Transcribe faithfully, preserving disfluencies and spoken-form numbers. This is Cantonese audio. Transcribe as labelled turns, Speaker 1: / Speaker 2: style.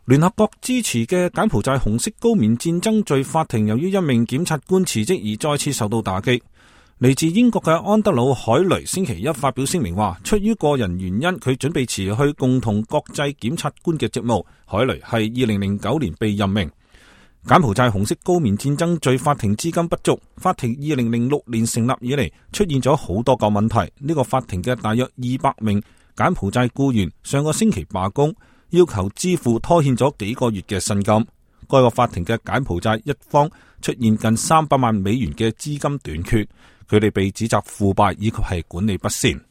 Speaker 1: 聯合國支持嘅柬埔寨紅色高棉戰爭罪法庭，由於一名檢察官辭職而再次受到打擊。嚟自英國嘅安德魯·海雷星期一發表聲明話，出於個人原因，佢準備辭去共同國際檢察官嘅職務。海雷係二零零九年被任命。柬埔寨紅色高棉戰爭罪法庭資金不足，法庭二零零六年成立以嚟出現咗好多個問題。呢個法庭嘅大約二百名柬埔寨僱員上個星期罷工，要求支付拖欠咗幾個月嘅薪金。該個法庭嘅柬埔寨一方出現近三百萬美元嘅資金短缺，佢哋被指責腐敗以及係管理不善。